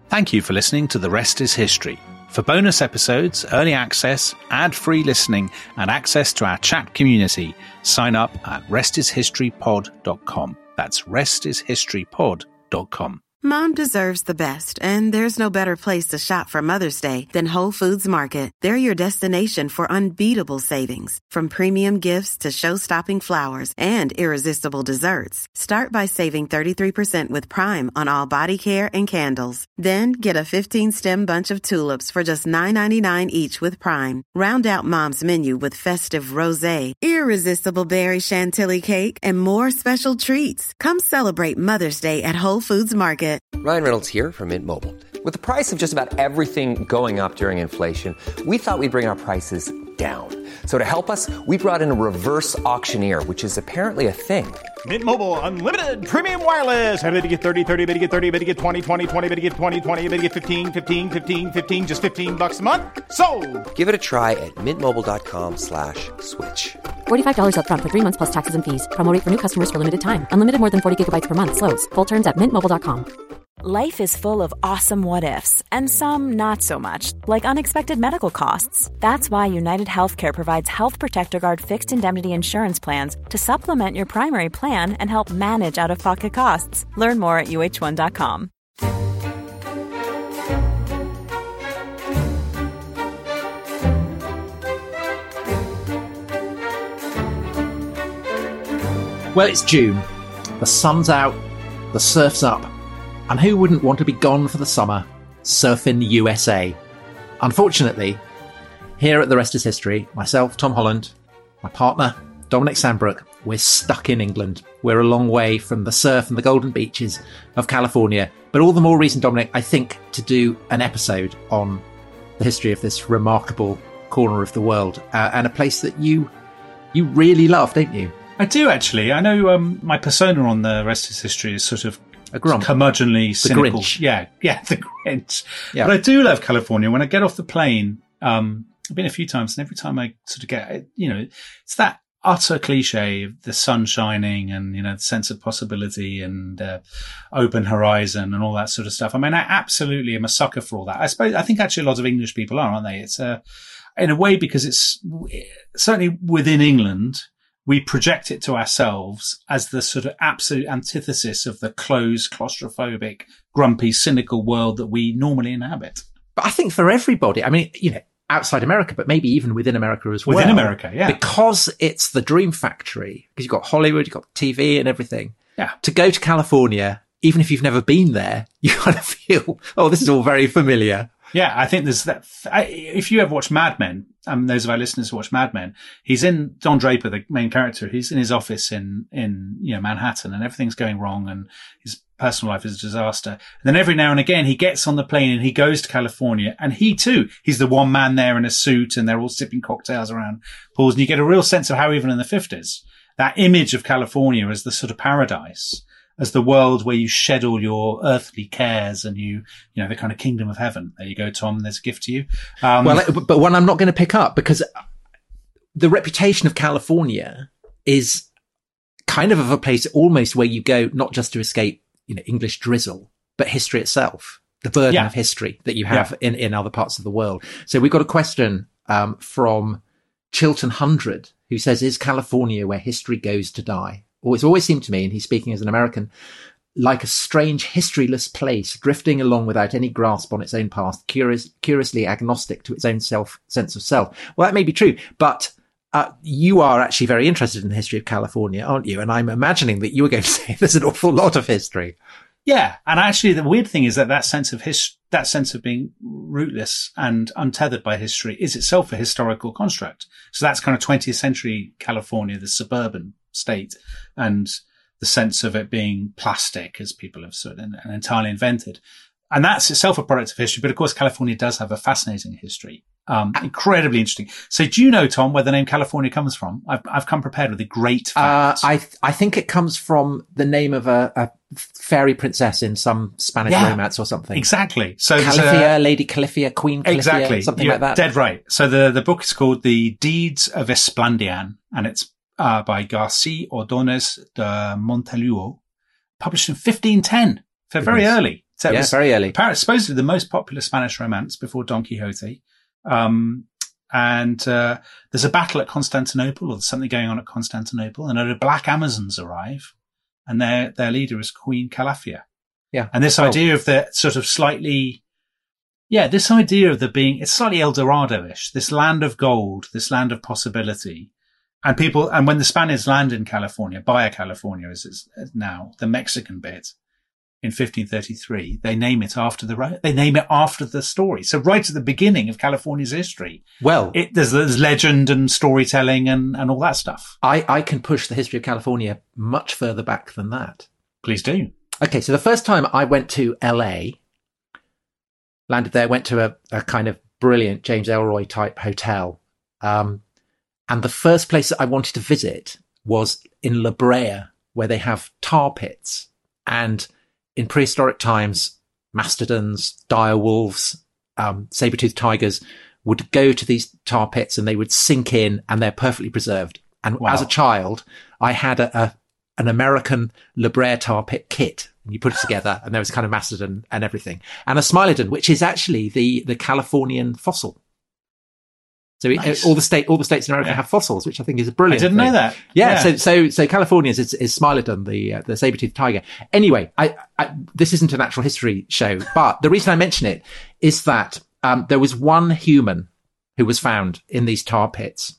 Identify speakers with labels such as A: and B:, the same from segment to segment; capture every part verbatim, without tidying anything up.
A: Thank you for listening to The Rest is History. For bonus episodes, early access, ad-free listening, and access to our chat community, sign up at rest is history pod dot com. That's rest is history pod dot com.
B: Mom deserves the best, and there's no better place to shop for Mother's Day than Whole Foods Market. They're your destination for unbeatable savings, from premium gifts to show-stopping flowers and irresistible desserts. Start by saving thirty-three percent with Prime on all body care and candles. Then get a fifteen-stem bunch of tulips for just nine ninety-nine each with Prime. Round out Mom's menu with festive rosé, irresistible berry chantilly cake, and more special treats. Come celebrate Mother's Day at Whole Foods Market.
C: Ryan Reynolds here from Mint Mobile. With the price of just about everything going up during inflation, we thought we'd bring our prices down. So to help us, we brought in a reverse auctioneer, which is apparently a thing.
D: Mint Mobile Unlimited Premium Wireless. How to get thirty, thirty, how to get thirty, how to get twenty, twenty, twenty, how to get twenty, twenty, how to get fifteen, fifteen, fifteen, fifteen, just fifteen bucks a month? Sold!
C: Give it a try at mintmobile.com slash switch.
E: forty-five dollars up front for three months plus taxes and fees. Promo rate for new customers for limited time. Unlimited more than forty gigabytes per month. Slows full terms at mint mobile dot com.
F: Life is full of awesome what-ifs, and some not so much, like unexpected medical costs. That's why United Healthcare provides Health Protector Guard fixed indemnity insurance plans to supplement your primary plan and help manage out-of-pocket costs. Learn more at U H one dot com.
G: Well, it's June. The sun's out, the surf's up. And who wouldn't want to be gone for the summer, surfing U S A? Unfortunately, here at The Rest is History, myself, Tom Holland, my partner, Dominic Sandbrook, we're stuck in England. We're a long way from the surf and the golden beaches of California. But all the more reason, Dominic, I think, to do an episode on the history of this remarkable corner of the world, uh, and a place that you you really love, don't you?
A: I do, actually. I know um, my persona on The Rest is History is sort of
G: a grump.
A: Curmudgeonly, cynical.
G: The Grinch.
A: Yeah, yeah, the Grinch.
G: Yeah.
A: But I do love California. When I get off the plane, um, I've been a few times, and every time I sort of get, you know, it's that utter cliche of the sun shining and, you know, the sense of possibility and uh, open horizon and all that sort of stuff. I mean, I absolutely am a sucker for all that. I suppose, I think actually a lot of English people are, aren't they? It's uh, in a way because it's certainly within England, we project it to ourselves as the sort of absolute antithesis of the closed, claustrophobic, grumpy, cynical world that we normally inhabit.
G: But I think for everybody, I mean, you know, outside America, but maybe even within America as well.
A: Within America, yeah.
G: Because it's the dream factory, because you've got Hollywood, you've got T V and everything.
A: Yeah.
G: To go to California, even if you've never been there, you kind of feel, oh, this is all very familiar.
A: Yeah, I think there's that. I, if you ever watch Mad Men, um, those of our listeners who watch Mad Men, he's in Don Draper, the main character. He's in his office in in you know Manhattan, and everything's going wrong, and his personal life is a disaster. And then every now and again, he gets on the plane and he goes to California, and he too, he's the one man there in a suit, and they're all sipping cocktails around pools, and you get a real sense of how even in the fifties, that image of California as the sort of paradise, as the world where you shed all your earthly cares and you, you know, the kind of kingdom of heaven. There you go, Tom. There's a gift to you. Um,
G: well, but one I'm not going to pick up, because the reputation of California is kind of of a place almost where you go not just to escape, you know, English drizzle, but history itself, the burden
A: yeah.
G: of history that you have
A: yeah.
G: in, in other parts of the world. So we've got a question um, from Chilton Hundred, who says, is California where history goes to die? Or it's always seemed to me, and he's speaking as an American, like a strange historyless place, drifting along without any grasp on its own past, curious, curiously agnostic to its own self sense of self. Well, that may be true, but uh, you are actually very interested in the history of California, aren't you? And I'm imagining that you were going to say there's an awful lot of history.
A: Yeah, and actually, the weird thing is that that sense of his, that sense of being rootless and untethered by history is itself a historical construct. So that's kind of twentieth century California, the suburban state, and the sense of it being plastic, as people have sort of and entirely invented. And that's itself a product of history. But of course, California does have a fascinating history. Um, incredibly interesting. So do you know, Tom, where the name California comes from? I've, I've come prepared with a great fact.
G: Uh, I, th- I think it comes from the name of a, a fairy princess in some Spanish
A: yeah,
G: romance or something.
A: Exactly. So
G: Califia, uh, Lady Califia, Queen Califia,
A: exactly.
G: something
A: You're
G: like that.
A: Dead right. So the, the book is called The Deeds of Esplandian, and it's uh, by Garcia Ordonez de Monteluo, published in fifteen ten. So very
G: Goodness.
A: early. So it
G: yeah,
A: was
G: very early.
A: Apparently, supposedly the most popular Spanish romance before Don Quixote. Um, and uh, there's a battle at Constantinople, or there's something going on at Constantinople, and the Black Amazons arrive, and their their leader is Queen Calafia.
G: Yeah.
A: And this
G: oh.
A: idea of the sort of slightly, yeah, this idea of there being, it's slightly El Dorado-ish, this land of gold, this land of possibility. And people, and when the Spaniards land in California, Baja California as it's now, the Mexican bit, in fifteen thirty-three, they name it after the, they name it after the story. So right at the beginning of California's history,
G: well,
A: it, there's, there's legend and storytelling and, and all that stuff.
G: I, I can push the history of California much further back than that.
A: Please do.
G: Okay. So the first time I went to L A, landed there, went to a, a kind of brilliant James Elroy type hotel. Um, And the first place that I wanted to visit was in La Brea, where they have tar pits. And in prehistoric times, mastodons, dire wolves, um, saber-toothed tigers would go to these tar pits and they would sink in and they're perfectly preserved. And
A: Wow.
G: as a child, I had a, a an American La Brea tar pit kit. And you put it together and there was kind of mastodon and everything. And a Smilodon, which is actually the, the Californian fossil. So
A: Nice.
G: it, all the state, all the states in America
A: Yeah.
G: have fossils, which I think is a brilliant.
A: I didn't
G: thing.
A: know that.
G: Yeah,
A: Yeah.
G: So so so California's is, is Smilodon, the uh, the saber-toothed tiger. Anyway, I, I this isn't a natural history show, but the reason I mention it is that um, there was one human who was found in these tar pits,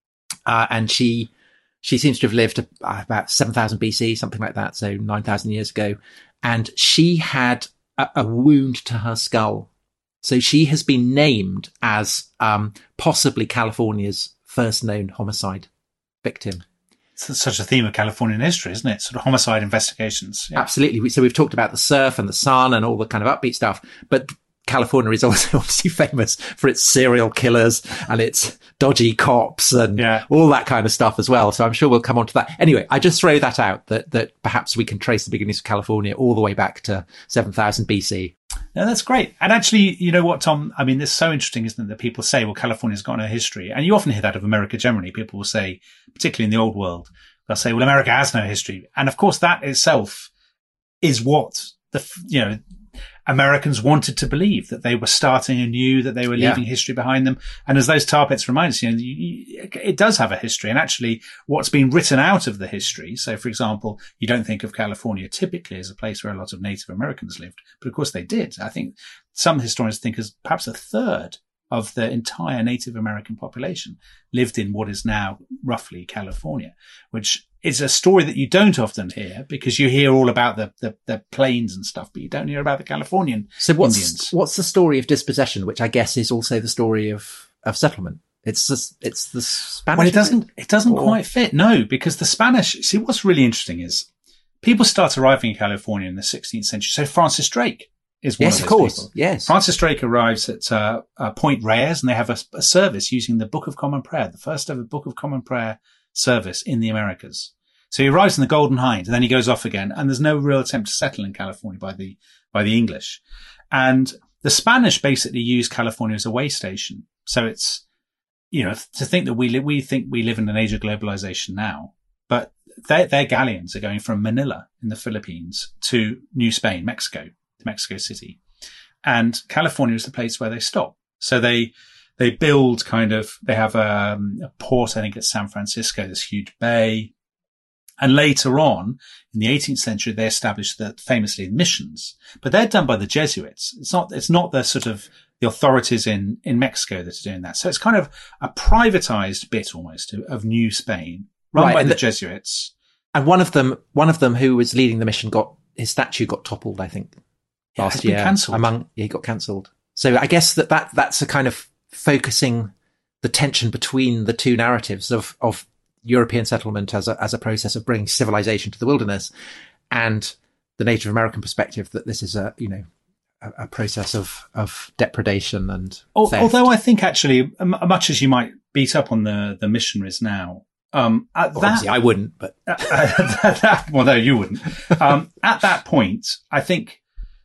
G: uh, and she she seems to have lived uh, about seven thousand B C, something like that, so nine thousand years ago, and she had a, a wound to her skull. So she has been named as um, possibly California's first known homicide victim.
A: It's such a theme of Californian history, isn't it? Sort of homicide investigations. Yeah.
G: Absolutely. So we've talked about the surf and the sun and all the kind of upbeat stuff, but California is also obviously famous for its serial killers and its dodgy cops and
A: Yeah.
G: all that kind of stuff as well. So I'm sure we'll come on to that. Anyway, I just throw that out that, that perhaps we can trace the beginnings of California all the way back to seven thousand B C.
A: No, that's great. And actually, you know what, Tom? I mean, it's so interesting, isn't it, that people say, well, California's got no history. And you often hear that of America generally. People will say, particularly in the old world, they'll say, well, America has no history. And of course, that itself is what the, you know, Americans wanted to believe, that they were starting anew, that they were leaving
G: Yeah.
A: history behind them. And as those tar pits remind us, you know, you, you, it does have a history. And actually, what's been written out of the history. So, for example, you don't think of California typically as a place where a lot of Native Americans lived, but of course they did. I think some historians think as perhaps a third of the entire Native American population lived in what is now roughly California, which is a story that you don't often hear because you hear all about the, the, the plains and stuff, but you don't hear about the Californian
G: So what's,
A: Indians.
G: what's the story of dispossession, which I guess is also the story of, of settlement? It's the, it's the Spanish.
A: Well, it doesn't,
G: isn't
A: it doesn't
G: Or-
A: quite fit. No, because the Spanish, see, what's really interesting is people start arriving in California in the sixteenth century. So Francis Drake is one
G: Yes,
A: of
G: of
A: those
G: course.
A: people.
G: Yes.
A: Francis Drake arrives at uh, uh, Point Reyes, and they have a, a service using the Book of Common Prayer, the first ever Book of Common Prayer service in the Americas. So he arrives in the Golden Hind, and then he goes off again, and there's no real attempt to settle in California by the by the English. And the Spanish basically use California as a way station. So it's, you know, to think that we li- we think we live in an age of globalization now, but their their galleons are going from Manila in the Philippines to New Spain, Mexico, to Mexico City, and California is the place where they stop. So they they build kind of they have um, a port, I think it's San Francisco, this huge bay. And later on, in the eighteenth century, they established the famously missions, but they're done by the Jesuits. It's not, it's not the sort of the authorities in, in Mexico that are doing that. So it's kind of a privatized bit almost of, of New Spain run
G: Right,
A: by
G: and
A: the,
G: the-
A: Jesuits.
G: And one of them, one of them who was leading the mission got, his statue got toppled, I think,
A: Yeah,
G: last
A: it's been
G: year.
A: cancelled.
G: Among, yeah, he got cancelled. So I guess that, that, that's a kind of focusing the tension between the two narratives of, of European settlement as a, as a process of bringing civilization to the wilderness and the Native American perspective that this is a, you know, a, a process of, of depredation and
A: Al-
G: theft.
A: Although I think actually, um, much as you might beat up on the, the missionaries now, um, at
G: Well,
A: that,
G: obviously I wouldn't, but
A: at that, well, no, you wouldn't. Um, at that point, I think,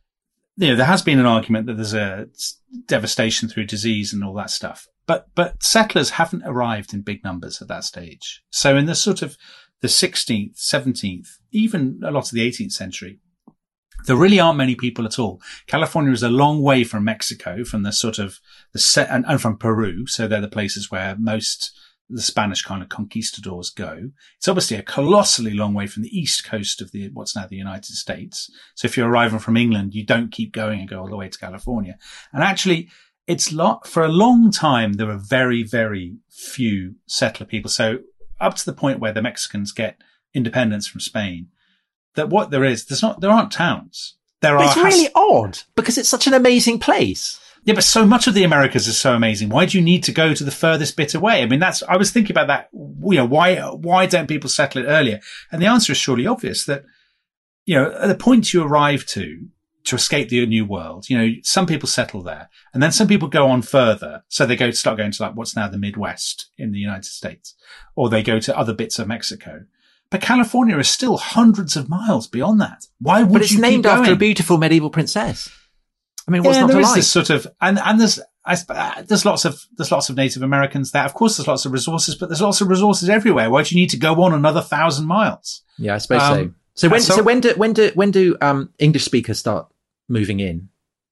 A: you know, there has been an argument that there's a devastation through disease and all that stuff, but, but settlers haven't arrived in big numbers at that stage. So in the sort of the sixteenth, seventeenth, even a lot of the eighteenth century, There really aren't many people at all. California is a long way from Mexico, from the sort of the set, and, and from Peru. So they're the places where most the Spanish kind of conquistadors go. It's obviously a colossally long way from the east coast of the, what's now the United States. So if you're arriving from England, you don't keep going and go all the way to California. And actually, it's lot, for a long time, there were very, very few settler people. So up to the point where the Mexicans get independence from Spain, that what there is, there's not, there aren't towns. There
G: But
A: are.
G: it's really odd because it's such an amazing place.
A: Yeah, but so much of the Americas is so amazing. Why do you need to go to the furthest bit away? I mean, that's, I was thinking about that. You know, why, why don't people settle it earlier? And the answer is surely obvious that, you know, at the point you arrive to, to escape the new world, you know, some people settle there and then some people go on further. So they go to start going to like what's now the Midwest in the United States, or they go to other bits of Mexico. But California is still hundreds of miles beyond that. Why would you
G: But it's
A: keep
G: named after a
A: going?
G: beautiful medieval princess. I mean, what's
A: Yeah,
G: not
A: there
G: to
A: is
G: like?
A: this sort of, and, and there's, I, uh, there's lots of, there's lots of Native Americans there. Of course, there's lots of resources, but there's lots of resources everywhere. Why do you need to go on another thousand miles?
G: Yeah, I suppose
A: Um,
G: so. So when,
A: so-
G: so when do, when do, when do, um, English speakers start moving in?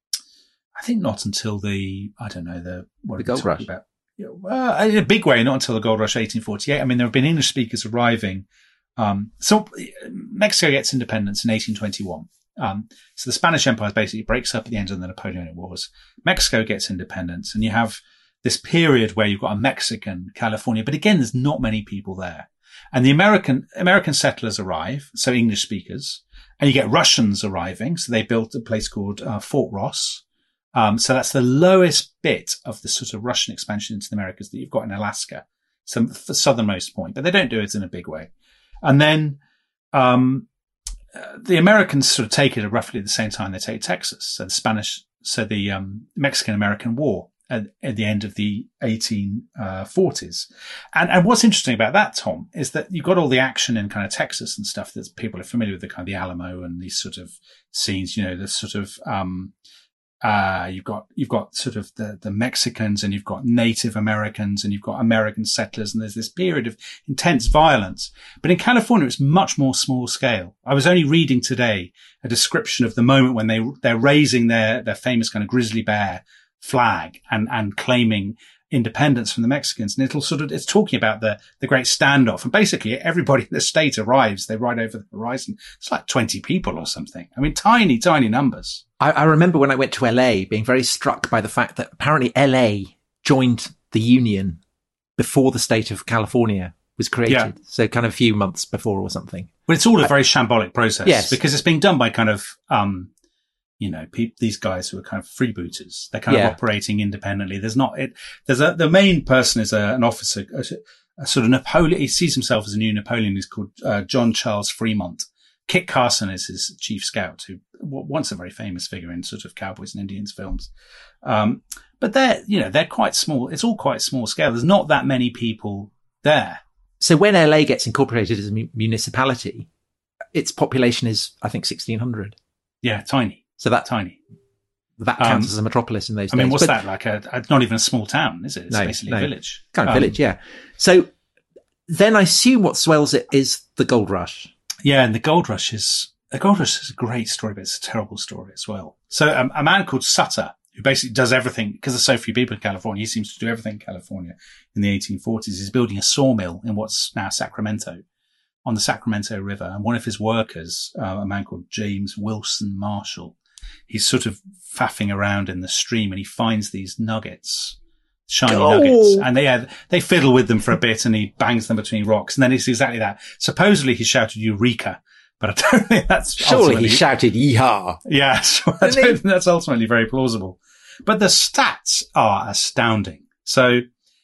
A: I think not until the, I don't know, the, what
G: The
A: are we
G: Gold
A: talking
G: Rush.
A: about? Yeah, well, in a big way, not until the Gold Rush eighteen forty-eight. I mean, there have been English speakers arriving. Um, so Mexico gets independence in eighteen twenty-one. Um, so the Spanish Empire basically breaks up at the end of the Napoleonic Wars. Mexico gets independence and you have this period where you've got a Mexican California, but again, there's not many people there. And the American, American settlers arrive, so English speakers, and you get Russians arriving. So they built a place called uh, Fort Ross. Um, so that's the lowest bit of the sort of Russian expansion into the Americas that you've got in Alaska. So the southernmost point, but they don't do it in a big way. And then, um, uh, the Americans sort of take it at roughly the same time they take Texas. So the Spanish, so the, um, Mexican-American War at, at the end of the eighteen forties. And, and what's interesting about that, Tom, is that you've got all the action in kind of Texas and stuff that people are familiar with, the kind of the Alamo and these sort of scenes, you know, the sort of, um, Uh, you've got, you've got sort of the, the Mexicans and you've got Native Americans and you've got American settlers. And there's this period of intense violence. But in California, it's much more small scale. I was only reading today a description of the moment when they, they're raising their, their famous kind of grizzly bear flag and, and claiming independence from the Mexicans. And it'll sort of, it's talking about the, the great standoff. And basically everybody in the state arrives. They ride over the horizon. It's like twenty people or something. I mean, tiny, tiny numbers.
G: I, I remember when I went to L A being very struck by the fact that apparently L A joined the Union before the state of California was created.
A: Yeah.
G: So kind of a few months before or something.
A: But it's all a very shambolic process.
G: Yes.
A: Because it's being done by kind of, um, you know, pe- these guys who are kind of freebooters. They're kind
G: Yeah.
A: of operating independently. There's not, it, there's a, the main person is a, an officer, a, a sort of Napoleon. He sees himself as a new Napoleon. He's called, uh, John Charles Fremont. Kit Carson is his chief scout, who w- once a very famous figure in sort of cowboys and Indians films. Um, but they're, you know, they're quite small. It's all quite small scale. There's not that many people there.
G: So when L A gets incorporated as a mu- municipality, its population is, I think, sixteen hundred.
A: Yeah, tiny.
G: So that
A: Tiny.
G: that counts
A: Um,
G: as a metropolis in those
A: I mean,
G: days.
A: what's
G: But-
A: that like? A, a, not even a small town, is it? It's
G: No,
A: basically
G: no.
A: a village.
G: Kind of
A: Um,
G: village, yeah. So then I assume what swells it is the gold rush.
A: Yeah, and the Gold Rush is, the Gold Rush is a great story, but it's a terrible story as well. So um, a man called Sutter, who basically does everything, because there's so few people in California, he seems to do everything in California in the eighteen forties. He's building a sawmill in what's now Sacramento, on the Sacramento River. And one of his workers, uh, a man called James Wilson Marshall, he's sort of faffing around in the stream and he finds these nuggets, shiny
G: Oh.
A: nuggets, and they uh, they fiddle with them for a bit and he bangs them between rocks. And then it's exactly that. Supposedly he shouted Eureka, but I don't think that's
G: Surely
A: ultimately-
G: he shouted yeehaw.
A: Yeah, so I don't think that's ultimately very plausible. But the stats are astounding. So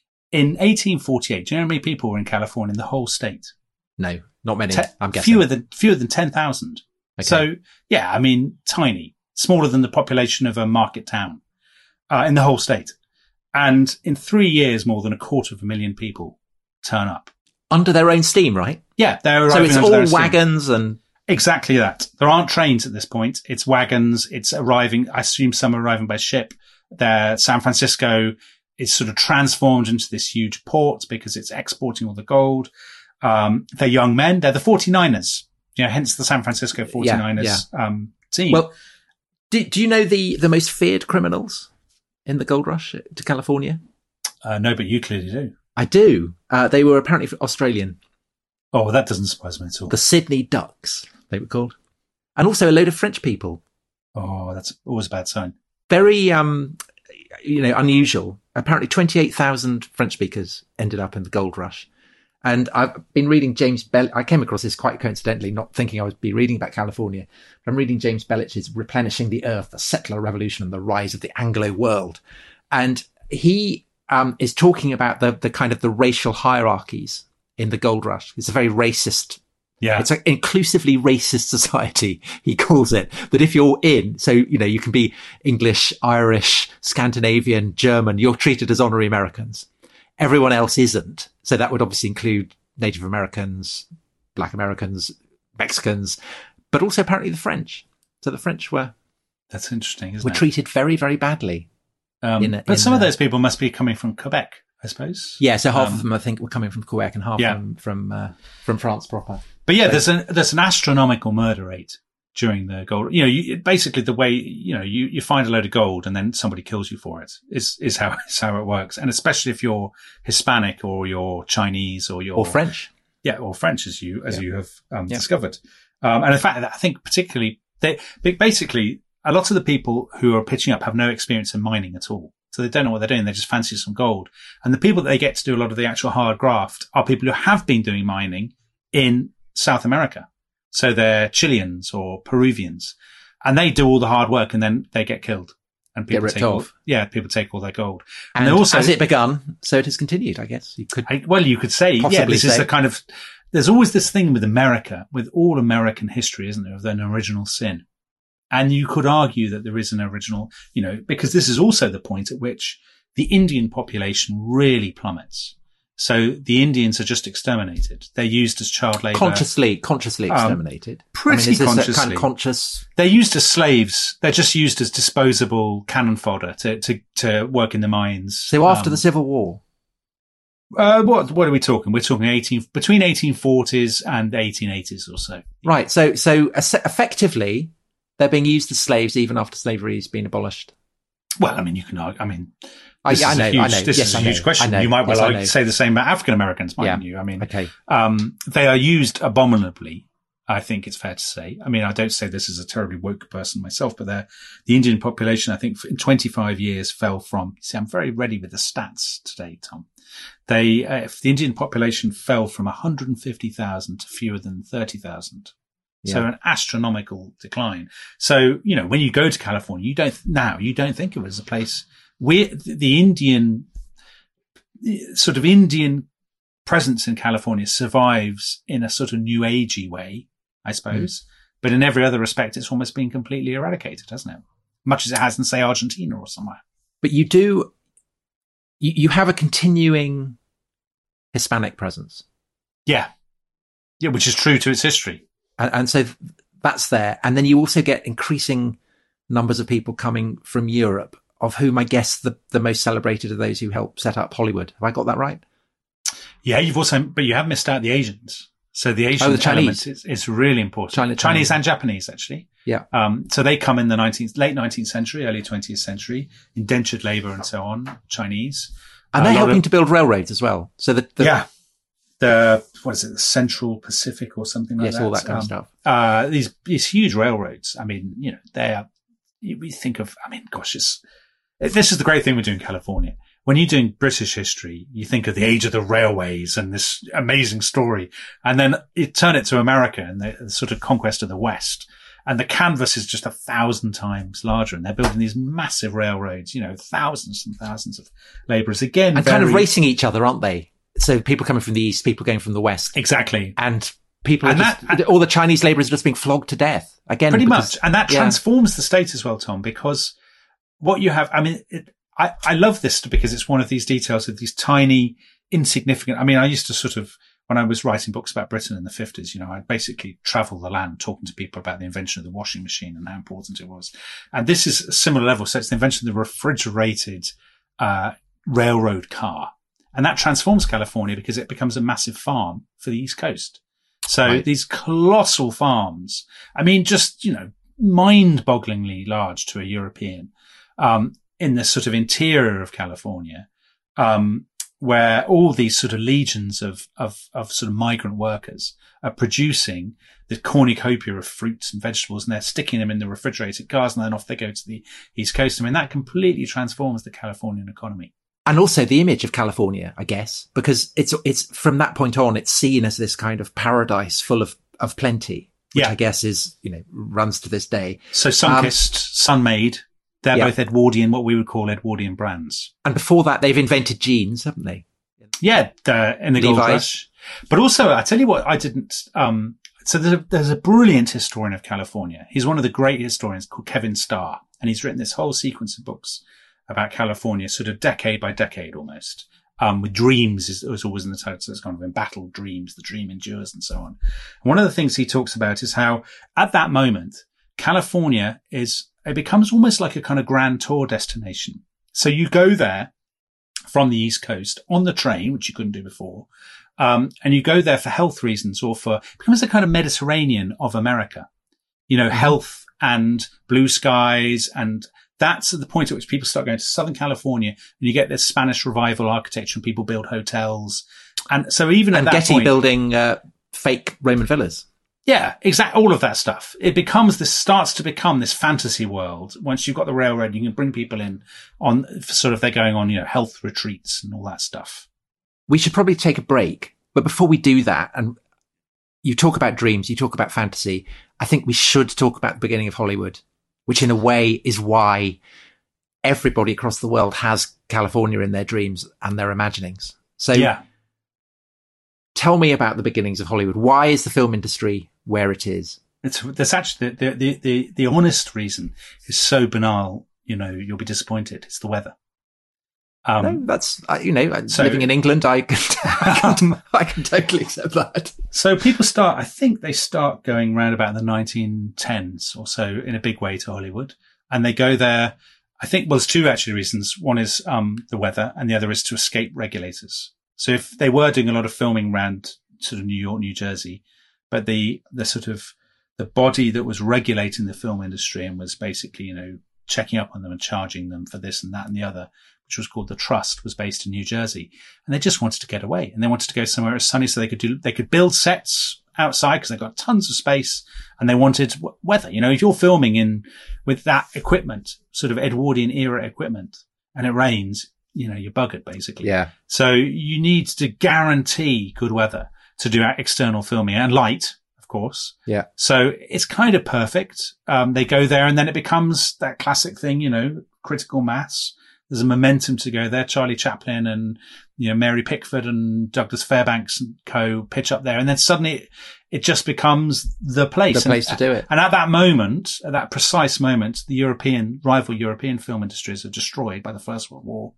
A: in eighteen forty-eight, do you know how many people were in California in the whole state?
G: No, not many,
A: Te-
G: I'm guessing.
A: Fewer than, fewer than ten thousand.
G: Okay.
A: So yeah, I mean, tiny, smaller than the population of a market town, uh, in the whole state. And in three years, more than a quarter of a million people turn up.
G: Under their own steam, right?
A: Yeah, they're
G: So
A: arriving
G: it's
A: under
G: all
A: their own steam.
G: wagons and...
A: Exactly that. There aren't trains at this point. It's wagons. It's arriving. I assume some are arriving by ship. They're, San Francisco is sort of transformed into this huge port because it's exporting all the gold. Um, they're young men. They're the forty-niners. You know, hence the San Francisco forty-niners,
G: Yeah,
A: um, team.
G: Well, do, do you know the, the most feared criminals in the gold rush to California?
A: Uh, no, but you clearly do.
G: I do. Uh, they were apparently Australian.
A: Oh, well, that doesn't surprise me at all.
G: The Sydney Ducks, they were called. And also a load of French people.
A: Oh, that's always a bad sign.
G: Very, um, you know, unusual. Apparently twenty-eight thousand French speakers ended up in the gold rush. And I've been reading James Bell. I came across this quite coincidentally, not thinking I would be reading about California. I'm reading James Bellich's Replenishing the Earth, the Settler Revolution and the Rise of the Anglo World. And he um, is talking about the, the kind of the racial hierarchies in the gold rush. It's a very racist,
A: yeah,
G: it's an inclusively racist society, he calls it. That if you're in, so, you know, you can be English, Irish, Scandinavian, German, you're treated as honorary Americans. Everyone else isn't. So that would obviously include Native Americans, Black Americans, Mexicans, but also apparently the French. So the French were,
A: that's interesting, isn't
G: were
A: it?
G: treated very, very badly.
A: Um,
G: in,
A: but
G: in,
A: some
G: uh,
A: of those people must be coming from Quebec, I suppose.
G: Yeah, so half
A: um,
G: of them, I think, were coming from Quebec and half
A: yeah.
G: from from, uh, from France proper.
A: But yeah,
G: so,
A: there's an there's an astronomical murder rate during the gold. You know, you, basically the way, you know, you, you find a load of gold and then somebody kills you for it is is how is how it works. And especially if you're Hispanic or you're Chinese or you're
G: or French,
A: yeah, or French as you as
G: yeah.
A: you have um,
G: yeah.
A: discovered. Um, and in fact, I think particularly they basically a lot of the people who are pitching up have no experience in mining at all. So they don't know what they're doing. They just fancy some gold. And the people that they get to do a lot of the actual hard graft are people who have been doing mining in South America. So they're Chileans or Peruvians, and they do all the hard work and then they get killed. And people
G: get ripped
A: take all,
G: off.
A: Yeah, people take all their gold.
G: And,
A: and they also,
G: as it begun, so it has continued, I guess. You could
A: I, well, you could say, yeah,
G: possibly
A: this is
G: say.
A: the kind of, there's always this thing with America, with all American history, isn't there, of an original sin. And you could argue that there is an original, you know, because this is also the point at which the Indian population really plummets. So the Indians are just exterminated. They're used as child labor.
G: Consciously, consciously exterminated.
A: Um, pretty
G: I mean, is this
A: consciously.
G: a kind of conscious.
A: They're used as slaves. They're just used as disposable cannon fodder to, to, to work in the mines.
G: So after
A: um,
G: the Civil War.
A: Uh, what, what are we talking? We're talking eighteen, between eighteen forties and eighteen eighties or so.
G: Right. So, so effectively, they're being used as slaves even after slavery has been abolished.
A: Well, I mean, you can argue, I mean,
G: I,
A: this
G: I
A: is
G: know,
A: a huge,
G: I know.
A: this
G: Yes,
A: is a
G: I
A: huge
G: know,
A: question.
G: I know.
A: You might well
G: Yes, I
A: argue-
G: know.
A: say the same about African Americans, mightn't
G: Yeah.
A: you? I mean,
G: Okay.
A: um, they are used abominably. I think it's fair to say. I mean, I don't say this as a terribly woke person myself, but they're, the Indian population, I think in twenty-five years fell from, see, I'm very ready with the stats today, Tom. They, uh, if the Indian population fell from one hundred fifty thousand to fewer than thirty thousand. So
G: Yeah.
A: an astronomical decline. So, you know, when you go to California, you don't, now you don't think of it as a place where the Indian, sort of Indian presence in California survives in a sort of new agey way, I suppose. Mm. But in every other respect, it's almost been completely eradicated, hasn't it? Much as it has in, say, Argentina or somewhere.
G: But you do, you, you have a continuing Hispanic presence.
A: Yeah. Yeah, which is true to its history.
G: And, and so that's there. And then you also get increasing numbers of people coming from Europe, of whom I guess the, the most celebrated are those who helped set up Hollywood. Have I got that right?
A: Yeah, you've also, but you have missed out the Asians. So the Asian
G: oh, the
A: element
G: Chinese.
A: is, is really important.
G: China,
A: Chinese
G: Chinese
A: and Japanese, actually.
G: Yeah.
A: Um, so they come in the nineteenth, late nineteenth century, early twentieth century, indentured labor and so on, Chinese.
G: And
A: A
G: they're
A: lot
G: helping
A: of-
G: to build railroads as well. So the, the
A: yeah. The, what is it, the Central Pacific or something like
G: yes,
A: that?
G: all that kind
A: Um,
G: of stuff.
A: Uh, these, these huge railroads. I mean, you know, they're, we think of, I mean, gosh, it's, this is the great thing we're doing in California. When you're doing British history, you think of the age of the railways and this amazing story. And then you turn it to America and the, the sort of conquest of the West. And the canvas is just a thousand times larger. And they're building these massive railroads, you know, thousands and thousands of laborers. Again,
G: And
A: very,
G: kind of racing each other, aren't they? So people coming from the east, people going from the west.
A: Exactly.
G: And people, are
A: And
G: just,
A: that-
G: all the Chinese laborers are just being flogged to death. Again,
A: Pretty
G: because-
A: much. And that
G: yeah.
A: transforms the state as well, Tom, because what you have, I mean, it, I, I love this because it's one of these details of these tiny, insignificant, I mean, I used to sort of, when I was writing books about Britain in the fifties, you know, I'd basically travel the land talking to people about the invention of the washing machine and how important it was. And this is a similar level. So it's the invention of the refrigerated, uh, railroad car. And that transforms California because it becomes a massive farm for the East Coast. So
G: Right.
A: these colossal farms, I mean, just, you know, mind-bogglingly large to a European, um, in the sort of interior of California, um, where all these sort of legions of, of, of sort of migrant workers are producing the cornucopia of fruits and vegetables, and they're sticking them in the refrigerated cars, and then off they go to the East Coast. I mean, that completely transforms the Californian economy.
G: And also the image of California, I guess, because it's, it's from that point on, it's seen as this kind of paradise full of, of plenty, which yeah. I guess is, you know, runs to this day.
A: So Sunkist, um, Sun-Maid, they're yeah. both Edwardian, what we would call Edwardian brands.
G: And before that, they've invented jeans, haven't they?
A: Yeah, the, in the Gold Rush. But also, I tell you what, I didn't, um, so there's a, there's a brilliant historian of California. He's one of the great historians called Kevin Starr, and he's written this whole sequence of books about California, sort of decade by decade almost. Um, with dreams is, is always in the title, so it's kind of embattled dreams, the dream endures and so on. And one of the things he talks about is how at that moment, California is, it becomes almost like a kind of grand tour destination. So you go there from the East Coast on the train, which you couldn't do before. Um, and you go there for health reasons or for, it becomes a kind of Mediterranean of America, you know, health and blue skies. And that's at the point at which people start going to Southern California, and you get this Spanish revival architecture and people build hotels. And so even at
G: and
A: that
G: Getty
A: point,
G: building, uh, fake Roman villas.
A: Yeah, exactly. All of that stuff. It becomes this, starts to become this fantasy world. Once you've got the railroad, you can bring people in on sort of, they're going on, you know, health retreats and all that stuff.
G: We should probably take a break. But before we do that, and you talk about dreams, you talk about fantasy, I think we should talk about the beginning of Hollywood, which in a way is why everybody across the world has California in their dreams and their imaginings. So yeah. Tell me about the beginnings of Hollywood. Why is the film industry where it is?
A: It's, there's actually the, the, the, the honest reason is so banal, you know, you'll be disappointed. It's the weather. Um,
G: no, that's, you know, so, living in England, I can, I, can, I can totally accept that.
A: So people start, I think they start going round about the nineteen tens or so in a big way to Hollywood. And they go there, I think, well, there's two actually reasons. One is, um, the weather, and the other is to escape regulators. So if they were doing a lot of filming around sort of New York, New Jersey, but the, the sort of, the body that was regulating the film industry and was basically, you know, checking up on them and charging them for this and that and the other, which was called the Trust, was based in New Jersey. And they just wanted to get away, and they wanted to go somewhere as sunny so they could do, they could build sets outside because they've got tons of space, and they wanted w- weather. You know, if you're filming in with that equipment, sort of Edwardian era equipment, and it rains, you know, you're buggered basically.
G: Yeah.
A: So you need to guarantee good weather to do external filming, and light, of course.
G: Yeah.
A: So it's kind of perfect. Um, they go there, and then it becomes that classic thing, you know, critical mass. There's a momentum to go there. Charlie Chaplin and, you know, Mary Pickford and Douglas Fairbanks and co pitch up there. And then suddenly it, it just becomes the place.
G: The place
A: and,
G: to do it.
A: And at that moment, at that precise moment, the European, rival European film industries are destroyed by the First World War.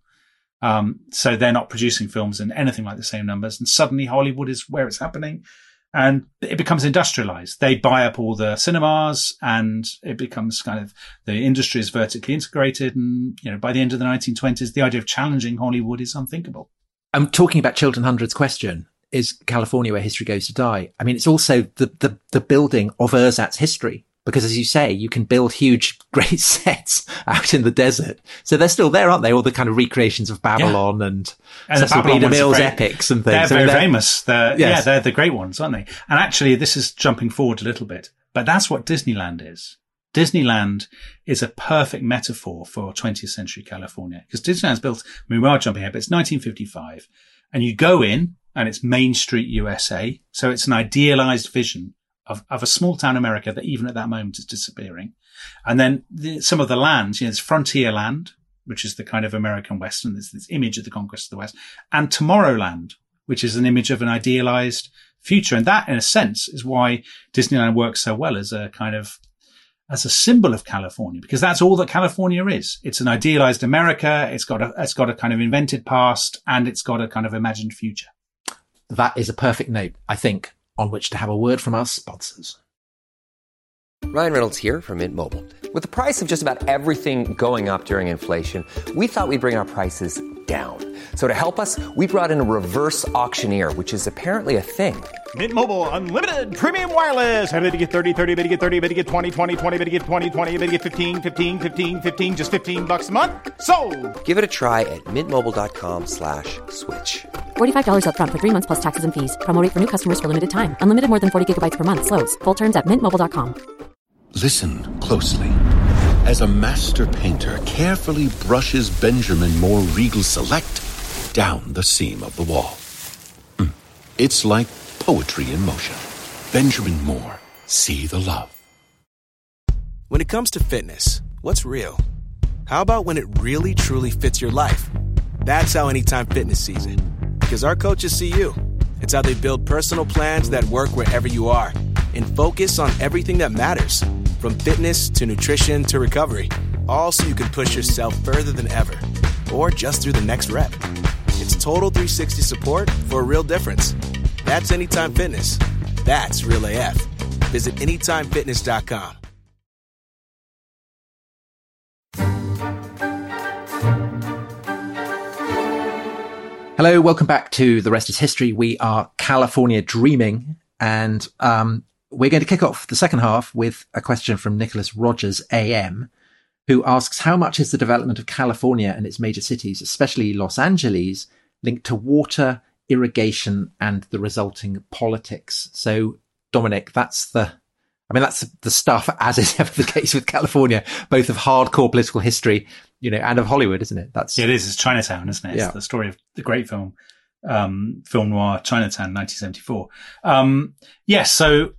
A: Um, so they're not producing films in anything like the same numbers. And suddenly Hollywood is where it's happening. And it becomes industrialized. They buy up all the cinemas, and it becomes kind of, the industry is vertically integrated. And, you know, by the end of the nineteen twenties, the idea of challenging Hollywood is unthinkable.
G: I'm talking about Chiltern Hundred's question, is California where history goes to die? I mean, it's also the, the, the building of Ersatz history, because as you say, you can build huge, great sets out in the desert. So they're still there, aren't they? All the kind of recreations of Babylon yeah. and, and Cecil B. DeMille's very, epics and things.
A: They're very
G: they're,
A: famous. They're,
G: yes.
A: Yeah, they're the great ones, aren't they? And actually, this is jumping forward a little bit, but that's what Disneyland is. Disneyland is a perfect metaphor for twentieth century California, because Disneyland's built, I mean, we are jumping ahead, but it's nineteen fifty-five, and you go in and it's Main Street, U S A. So it's an idealized vision Of, of a small town America that even at that moment is disappearing. And then the, some of the lands, you know, there's Frontier Land, which is the kind of American Western. There's this image of the conquest of the West, and Tomorrowland, which is an image of an idealized future. And that, in a sense, is why Disneyland works so well as a kind of, as a symbol of California, because that's all that California is. It's an idealized America. It's got a, it's got a kind of invented past, and it's got a kind of imagined future.
G: That is a perfect note, I think, on which to have a word from our sponsors.
C: Ryan Reynolds here from Mint Mobile. With the price of just about everything going up during inflation, we thought we'd bring our prices down. So to help us, we brought in a reverse auctioneer, which is apparently a thing.
D: Mint Mobile Unlimited Premium Wireless. How to get thirty, thirty, how to get thirty, how to get twenty, twenty, twenty, how to get twenty, twenty, how to get fifteen, fifteen, fifteen, fifteen, just fifteen bucks a month? Sold!
C: Give it a try at mintmobile.com slash switch.
E: forty-five dollars up front for three months plus taxes and fees. Promo rate for new customers for limited time. Unlimited more than forty gigabytes per month slows. Full terms at mint mobile dot com.
H: Listen closely. As a master painter carefully brushes Benjamin Moore Regal Select down the seam of the wall. It's like poetry in motion. Benjamin Moore, see the love.
I: When it comes to fitness, what's real? How about when it really truly fits your life? That's how Anytime Fitness sees it. Because our coaches see you. It's how they build personal plans that work wherever you are and focus on everything that matters, from fitness to nutrition to recovery, all so you can push yourself further than ever or just through the next rep. It's total three sixty support for a real difference. That's Anytime Fitness. That's Real A F. Visit anytime fitness dot com.
G: Hello, welcome back to The Rest is History. We are California Dreaming, and um, we're going to kick off the second half with a question from Nicholas Rogers, A M, who asks, how much is the development of California and its major cities, especially Los Angeles, linked to water, irrigation, and the resulting politics? So, Dominic, that's the, I mean, that's the stuff, as is ever the case with California, both of hardcore political history, you know, and of Hollywood, isn't it? That's
A: yeah, it is. It's Chinatown, isn't it? It's
G: yeah.
A: the story of the great film, um, film noir Chinatown, nineteen seventy-four. Um, yes. So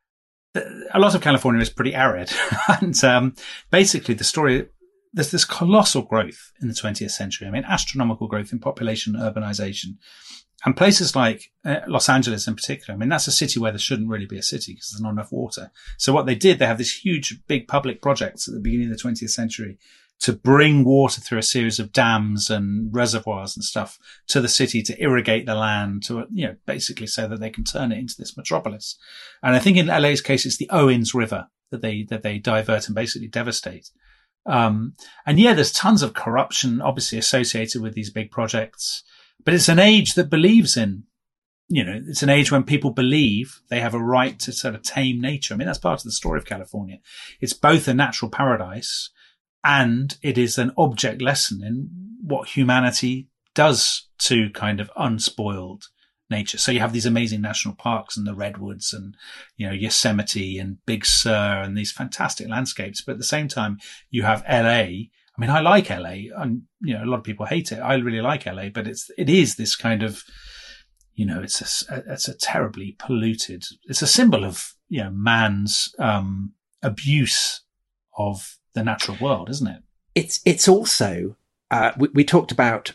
A: th- a lot of California is pretty arid. and, um, basically the story, there's this colossal growth in the twentieth century. I mean, astronomical growth in population, urbanization. And places like uh, Los Angeles in particular, I mean, that's a city where there shouldn't really be a city because there's not enough water. So what they did, they have this huge, big public projects at the beginning of the twentieth century to bring water through a series of dams and reservoirs and stuff to the city to irrigate the land, to, you know, basically so that they can turn it into this metropolis. And I think in L A's case, it's the Owens River that they, that they divert and basically devastate. Um, and yeah, there's tons of corruption obviously associated with these big projects. But it's an age that believes in, you know, it's an age when people believe they have a right to sort of tame nature. I mean, that's part of the story of California. It's both a natural paradise and it is an object lesson in what humanity does to kind of unspoiled nature. So you have these amazing national parks and the redwoods and, you know, Yosemite and Big Sur and these fantastic landscapes. But at the same time, you have L A. I mean, I like L A, and, you know, a lot of people hate it. I really like L A, but it's, it is this kind of, you know, it's a, it's a terribly polluted, it's a symbol of, you know, man's, um, abuse of the natural world, isn't it?
G: It's, it's also, uh, we, we talked about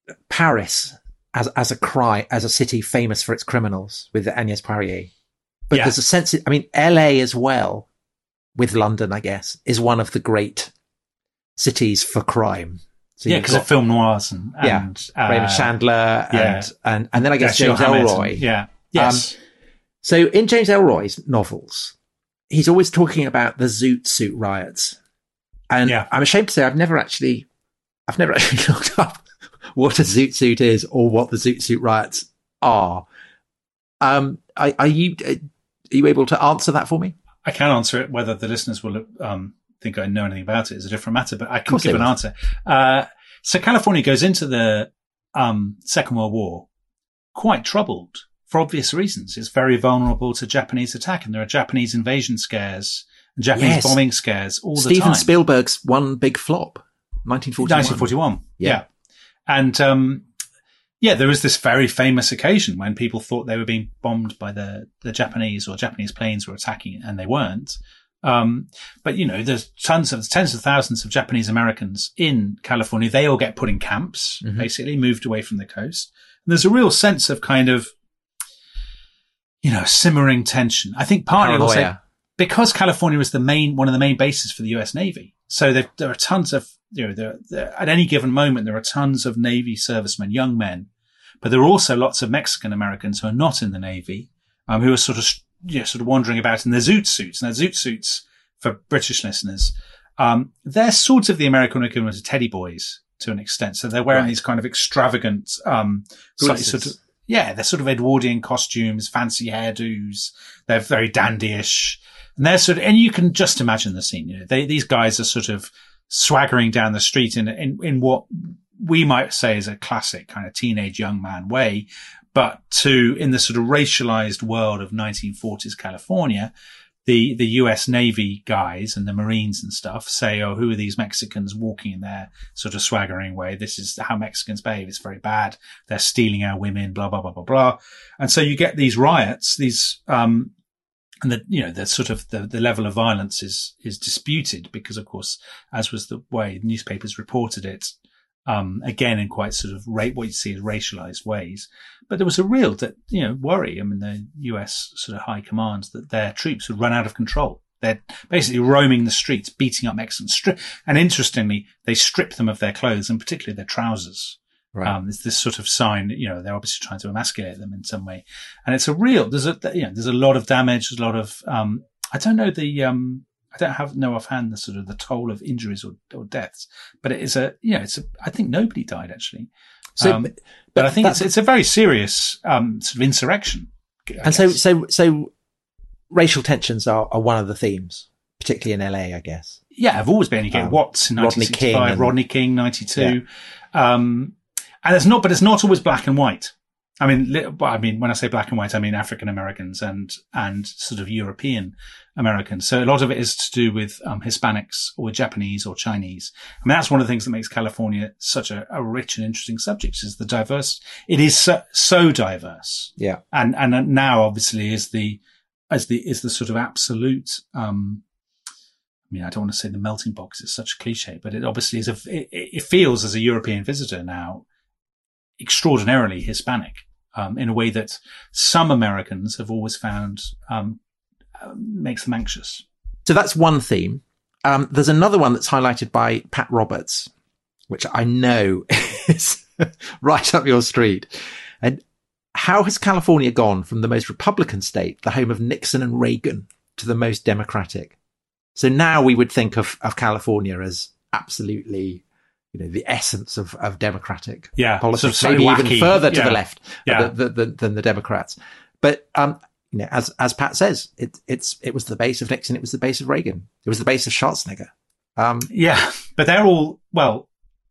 G: Paris as, as a cry, as a city famous for its criminals with Agnès Poirier. But
A: yeah.
G: there's a sense, I mean, L A as well, with London, I guess, is one of the great cities for crime. So
A: yeah, because of film noirs and, and
G: yeah,
A: uh,
G: Raymond Chandler and, yeah. and, and then I guess
A: Dashiell
G: James
A: Hammett
G: Ellroy.
A: And, yeah. Yes.
G: Um, so in James Ellroy's novels, he's always talking about the Zoot Suit riots. And yeah. I'm ashamed to say I've never actually, I've never actually looked up what a Zoot Suit is or what the Zoot Suit riots are. Um, are, are you, are you able to answer that for me?
A: I can answer it. Whether the listeners will, um, think I know anything about it is a different matter, but I can give an will. answer. Uh, so California goes into the, um, Second World War quite troubled for obvious reasons. It's very vulnerable to Japanese attack, and there are Japanese invasion scares and Japanese yes. bombing scares all
G: Steven
A: the time.
G: Steven Spielberg's one big flop, nineteen forty-one.
A: nineteen forty-one. Yeah.
G: yeah.
A: And, um, yeah, there was this very famous occasion when people thought they were being bombed by the, the Japanese, or Japanese planes were attacking, and they weren't. Um, but, you know, there's tons of, tens of thousands of Japanese Americans in California. They all get put in camps, mm-hmm. basically moved away from the coast. And there's a real sense of kind of, you know, simmering tension. I think partly
G: Paranoia.
A: also because California was the main, one of the main bases for the U S Navy. So there, there are tons of, you know, there, there, at any given moment, there are tons of Navy servicemen, young men, but there are also lots of Mexican Americans who are not in the Navy, um, who are sort of, you know, sort of wandering about in their zoot suits. Now, zoot suits, for British listeners, um, they're sort of the American equivalent of teddy boys to an extent. So they're wearing
G: Right.
A: these kind of extravagant, um, slightly
G: Dresses.
A: sort of, yeah, they're sort of Edwardian costumes, fancy hairdos. They're very dandyish. And they're sort of, and you can just imagine the scene. You know, they, these guys are sort of swaggering down the street in, in, in what we might say is a classic kind of teenage young man way. But to, in the sort of racialized world of nineteen forties California, the, the U S Navy guys and the Marines and stuff say, oh, who are these Mexicans walking in their sort of swaggering way? This is how Mexicans behave. It's very bad. They're stealing our women, blah, blah, blah, blah, blah. And so you get these riots, these, um, and the, you know, the sort of the, the level of violence is, is disputed because, of course, as was the way newspapers reported it, um, again, in quite sort of ra- what you see as racialized ways. But there was a real, that, you know, worry. I mean, the U S sort of high command that their troops would run out of control. They're basically roaming the streets, beating up Mexicans. Stri- and interestingly, they strip them of their clothes and particularly their trousers.
G: Right.
A: Um, there's this sort of sign, you know, they're obviously trying to emasculate them in some way. And it's a real, there's a, you know, there's a lot of damage, there's a lot of, um, I don't know the, um, I don't have, know offhand the sort of the toll of injuries or, or deaths, but it is a, you know, it's a, I think nobody died actually.
G: So,
A: um,
G: but,
A: but I think it's, it's a very serious, um, sort of insurrection. I
G: and so,
A: guess.
G: so, so racial tensions are, are one of the themes, particularly in L A, I guess.
A: Yeah, have always been. You get
G: Um,
A: Watts in
G: Rodney
A: nineteen sixty-five,
G: King and-
A: Rodney King, ninety-two. Um, and it's not, but it's not always black and white. I mean, li- well, I mean, when I say black and white, I mean African Americans and, and sort of European Americans. So a lot of it is to do with, um, Hispanics or Japanese or Chinese. I mean, that's one of the things that makes California such a, a rich and interesting subject is the diverse. It is so, so diverse.
G: Yeah.
A: And, and now obviously is the, as the, is the sort of absolute, um, I mean, I don't want to say the melting pot because it's such a cliche, but it obviously is a, it, it feels as a European visitor now extraordinarily Hispanic, um, in a way that some Americans have always found, um, uh, makes them anxious.
G: So that's one theme. Um, there's another one that's highlighted by Pat Roberts, which I know is right up your street. And how has California gone from the most Republican state, the home of Nixon and Reagan, to the most Democratic? So now we would think of, of California as absolutely, you know, the essence of, of Democratic
A: Yeah,
G: politics,
A: sort of
G: maybe
A: wacky.
G: even further to
A: Yeah.
G: the left
A: Yeah.
G: uh, than, than, than the Democrats. But, um, you know, as, as Pat says, it, it's, it was the base of Nixon. It was the base of Reagan. It was the base of Schwarzenegger. Um,
A: Yeah, but they're all, well,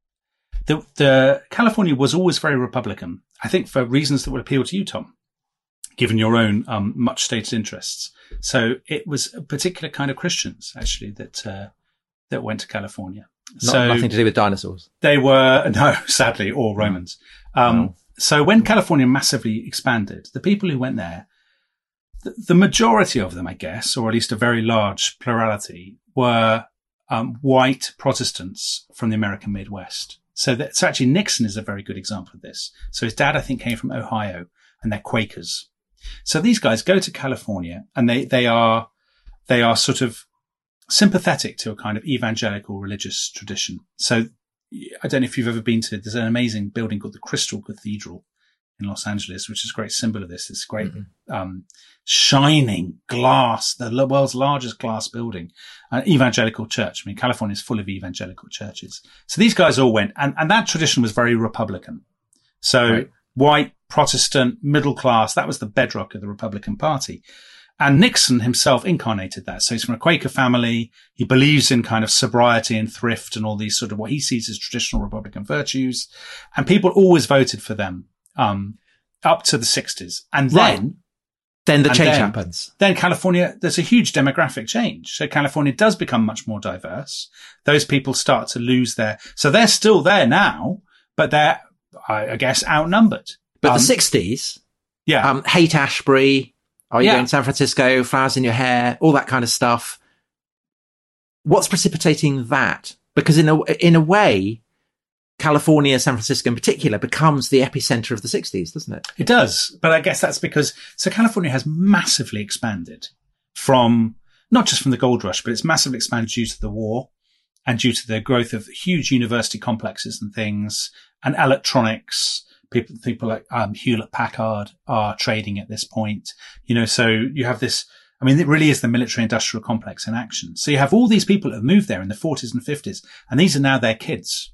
A: the, the California was always very Republican. I think for reasons that would appeal to you, Tom, given your own, um, much stated interests. So it was a particular kind of Christians actually that, uh, that went to California.
G: not,
A: so
G: nothing to do with dinosaurs.
A: they were, no, sadly, or Romans. Um,
G: No.
A: so when California massively expanded, the people who went there, the, the majority of them, I guess, or at least a very large plurality, were um, white Protestants from the American Midwest. So that's so actually Nixon is a very good example of this. So his dad, I think, came from Ohio, and they're Quakers. So these guys go to California, and they they are they are sort of sympathetic to a kind of evangelical religious tradition. So I don't know if you've ever been to, there's an amazing building called the Crystal Cathedral in Los Angeles, which is a great symbol of this. This great, mm-hmm. um, shining glass, the world's largest glass building, an evangelical church. I mean, California is full of evangelical churches. So these guys all went, and, and that tradition was very Republican. So right. White, Protestant, middle class, that was the bedrock of the Republican Party. And Nixon himself incarnated that. So he's from a Quaker family. He believes in kind of sobriety and thrift and all these sort of what he sees as traditional Republican virtues. And people always voted for them, um, up to the sixties. And then,
G: right. then the change
A: then,
G: happens.
A: Then California, there's a huge demographic change. So California does become much more diverse. Those people start to lose their, so they're still there now, but they're, I, I guess, outnumbered.
G: But
A: um,
G: the sixties,
A: yeah,
G: um, Haight Ashbury, Are you
A: yeah.
G: going to San Francisco, flowers in your hair, all that kind of stuff. What's precipitating that? Because in a, in a way, California, San Francisco in particular, becomes the epicenter of the sixties, doesn't it?
A: It does. But I guess that's because, so California has massively expanded from, not just from the gold rush, but it's massively expanded due to the war and due to the growth of huge university complexes and things and electronics. People, people like um, Hewlett Packard are trading at this point, you know, so you have this, I mean, it really is the military industrial complex in action. So you have all these people that have moved there in the forties and fifties, and these are now their kids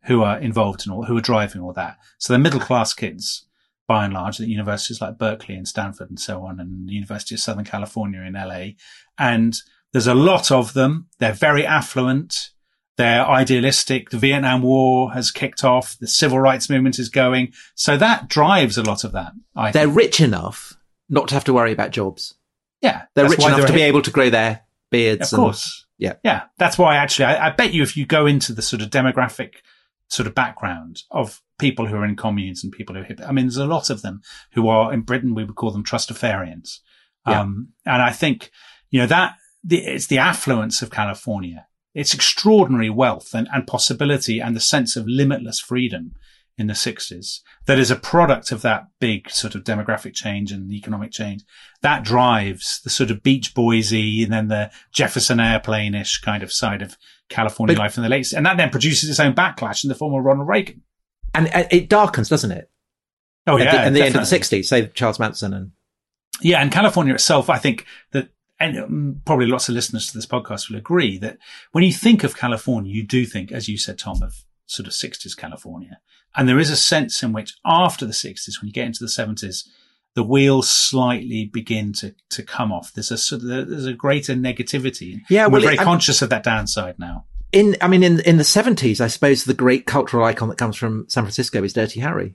A: who are involved in all, who are driving all that. So they're middle class kids, by and large, at universities like Berkeley and Stanford and so on, and the University of Southern California in L A. And there's a lot of them. They're very affluent. They're idealistic. The Vietnam War has kicked off. The civil rights movement is going. So that drives a lot of that. I
G: they're
A: think.
G: rich enough not to have to worry about jobs.
A: Yeah.
G: They're rich enough
A: they're
G: to be
A: hit-
G: able to grow their beards.
A: Of course.
G: And, yeah.
A: Yeah. That's why actually, I, I bet you if you go into the sort of demographic sort of background of people who are in communes and people who are hip, I mean, there's a lot of them who are in Britain, we would call them trustafarians.
G: Yeah.
A: Um, and I think, you know, that the, it's the affluence of California. It's extraordinary wealth and, and possibility and the sense of limitless freedom in the sixties that is a product of that big sort of demographic change and economic change that drives the sort of Beach Boysy and then the Jefferson Airplane-ish kind of side of California
G: but,
A: life in the late. And that then produces its own backlash in the form of Ronald Reagan.
G: And, and it darkens, doesn't it?
A: Oh, yeah.
G: At the, at the
A: definitely.
G: end of the sixties, say Charles Manson and.
A: Yeah. And California itself, I think that, and probably lots of listeners to this podcast will agree that when you think of California, you do think, as you said, Tom, of sort of sixties California. And there is a sense in which after the sixties, when you get into the seventies, the wheels slightly begin to, to come off. There's a sort of, there's a greater negativity.
G: Yeah,
A: We're
G: well,
A: very
G: it,
A: conscious of that downside now.
G: In, I mean, in, in the seventies, I suppose the great cultural icon that comes from San Francisco is Dirty Harry.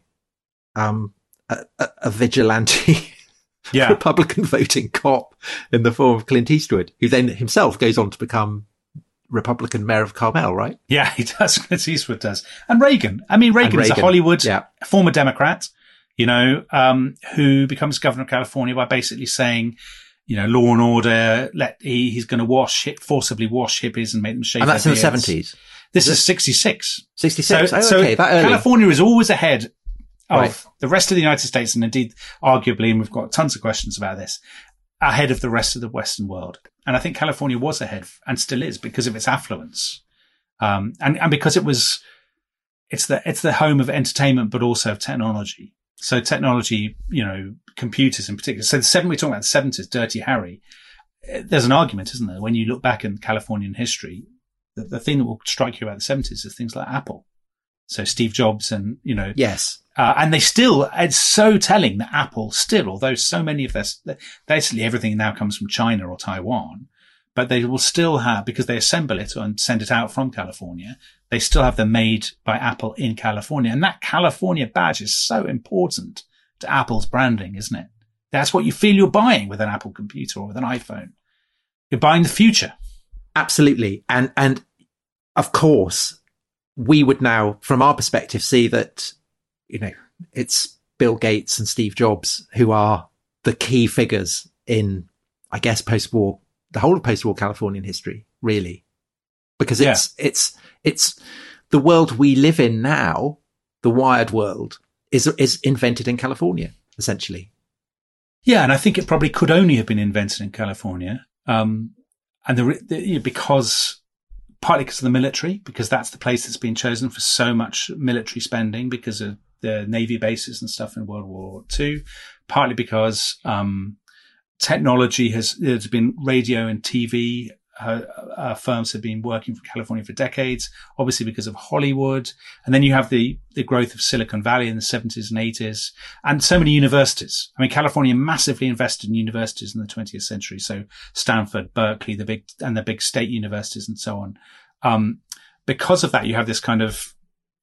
G: Um, a, a, a vigilante.
A: Yeah.
G: Republican voting cop in the form of Clint Eastwood, who then himself goes on to become Republican mayor of Carmel, right?
A: Yeah, he does. Clint Eastwood does. And Reagan. I mean, Reagan,
G: Reagan
A: is a Hollywood
G: yeah.
A: former Democrat, you know, um, who becomes governor of California by basically saying, you know, law and order, let he, he's going to wash, forcibly wash hippies and make them shave
G: And that's
A: their
G: in the
A: beards.
G: seventies.
A: This is, is sixty-six.
G: sixty-six.
A: So,
G: oh,
A: so
G: okay, that early.
A: California is always ahead of
G: right.
A: the rest of the United States, and indeed, arguably, and we've got tons of questions about this, ahead of the rest of the Western world. And I think California was ahead and still is because of its affluence. Um, and, and because it was, it's the, it's the home of entertainment, but also of technology. So technology, you know, computers in particular. So the seven, we're talking about the seventies, Dirty Harry. There's an argument, isn't there? When you look back in Californian history, the, the thing that will strike you about the seventies is things like Apple. So Steve Jobs and, you know,
G: yes.
A: Uh, and they still, it's so telling that Apple still, although so many of their, basically everything now comes from China or Taiwan, but they will still have, because they assemble it and send it out from California, they still have them made by Apple in California. And that California badge is so important to Apple's branding, isn't it? That's what you feel you're buying with an Apple computer or with an iPhone. You're buying the future.
G: Absolutely. And, and of course, we would now, from our perspective, see that, you know, it's Bill Gates and Steve Jobs who are the key figures in, I guess, post-war, the whole of post-war Californian history, really. Because it's, yeah. it's, it's the world we live in now, the wired world, is, is invented in California, essentially.
A: Yeah. And I think it probably could only have been invented in California. Um, and the, the you know, because, partly because of the military, because that's the place that's been chosen for so much military spending because of the Navy bases and stuff in World War Two, partly because, um, technology has, there's been radio and T V, uh, uh, firms have been working for California for decades, obviously because of Hollywood. And then you have the, the growth of Silicon Valley in the seventies and eighties and so many universities. I mean, California massively invested in universities in the twentieth century. So Stanford, Berkeley, the big, and the big state universities and so on. Um, because of that, you have this kind of,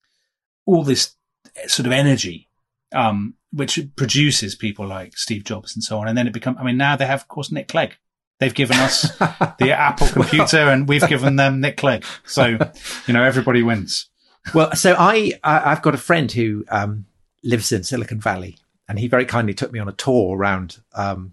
A: all this sort of energy, um, which produces people like Steve Jobs and so on. And then it becomes, I mean, now they have, of course, Nick Clegg. They've given us the Apple computer and we've given them Nick Clegg. So, you know, everybody wins.
G: Well, so I, I I've got a friend who, um, lives in Silicon Valley and he very kindly took me on a tour around, um,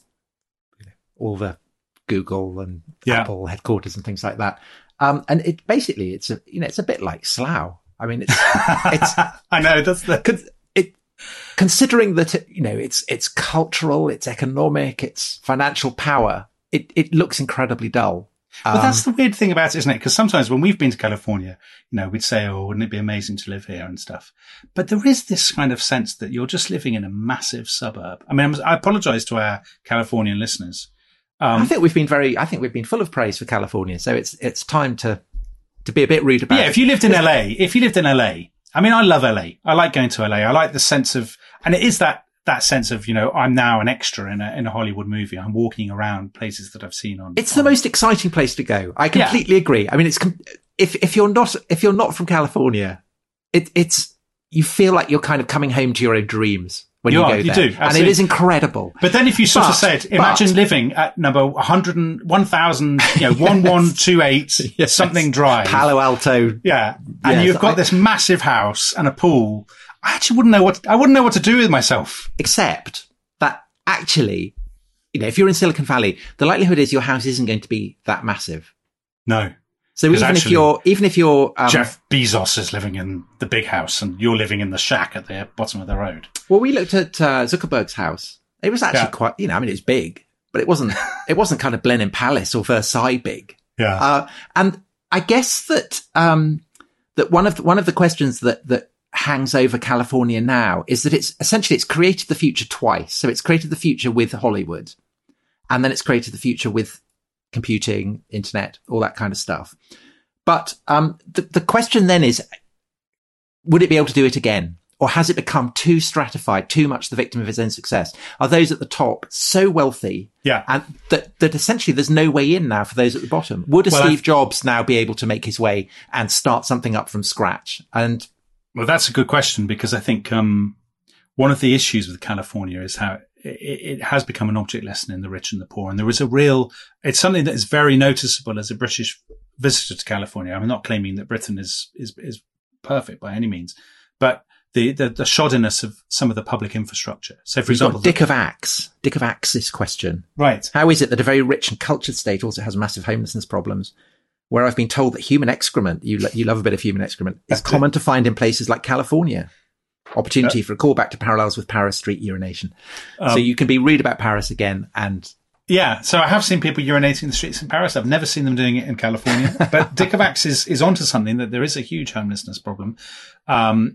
G: you know, all the Google and
A: yeah.
G: Apple headquarters and things like that. Um, and it basically, it's a, you know, it's a bit like Slough. I mean, it's, it's,
A: I know that's the,
G: it, considering that, you know, it's, it's cultural, it's economic, it's financial power. It, it looks incredibly dull.
A: But um, that's the weird thing about it, isn't it? Because sometimes when we've been to California, you know, we'd say, oh, wouldn't it be amazing to live here and stuff? But there is this kind of sense that you're just living in a massive suburb. I mean, I'm, I apologize to our Californian listeners.
G: Um, I think we've been very, I think we've been full of praise for California. So it's, it's time to to be a bit rude about
A: yeah,
G: it.
A: if you lived in L A, if you lived in L A, I mean, I love L A. I like going to L A. I like the sense of, and it is that, that sense of, you know, I'm now an extra in a, in a Hollywood movie. I'm walking around places that I've seen on.
G: It's
A: on,
G: the most exciting place to go. I completely yeah. agree. I mean, it's, com- if, if you're not, if you're not from California, it, it's, you feel like you're kind of coming home to your own dreams when you, you
A: are,
G: go
A: you
G: there.
A: Do,
G: and it is incredible.
A: But then if you sort
G: but,
A: of said, imagine
G: but,
A: living at number one hundred, one thousand, you know, one one two eight yes. something drive.
G: Palo Alto.
A: Yeah. And
G: yes,
A: you've got
G: I,
A: this massive house and a pool. I actually wouldn't know what, I wouldn't know what to do with myself.
G: Except that actually, you know, if you're in Silicon Valley, the likelihood is your house isn't going to be that massive.
A: No.
G: So even if you're, even if you're, um,
A: Jeff Bezos is living in the big house and you're living in the shack at the bottom of the road.
G: Well, we looked at uh, Zuckerberg's house. It was actually
A: yeah.
G: quite, you know, I mean, it was big, but it wasn't, it wasn't kind of Blenheim Palace or Versailles big.
A: Yeah.
G: Uh, and I guess that, um, that one of the, one of the questions that, that hangs over California now is that it's essentially, it's created the future twice. So it's created the future with Hollywood, and then it's created the future with computing, internet, all that kind of stuff. But um, the, the question then is, would it be able to do it again? Or has it become too stratified, too much the victim of its own success? Are those at the top so wealthy
A: yeah.
G: and that, that essentially there's no way in now for those at the bottom? Would a well, Steve I've... Jobs now be able to make his way and start something up from scratch? And
A: Well, that's a good question, because I think um, one of the issues with California is how it, it has become an object lesson in the rich and the poor. And there is a real, it's something that is very noticeable as a British visitor to California. I'm not claiming that Britain is, is, is perfect by any means, but the, the, the shoddiness of some of the public infrastructure. So for
G: We've
A: example,
G: got Dick of Axe, Dick of Axe's question.
A: Right.
G: How is it that a very rich and cultured state also has massive homelessness problems? Where I've been told that human excrement, you, you love a bit of human excrement, is
A: That's
G: common
A: it.
G: to find in places like California. Opportunity
A: yeah.
G: for a callback to parallels with Paris street urination.
A: Um,
G: so you can be rude about Paris again and...
A: Yeah, so I have seen people urinating in the streets in Paris. I've never seen them doing it in California. But Dick of Axe is, is onto something, that there is a huge homelessness problem. Um,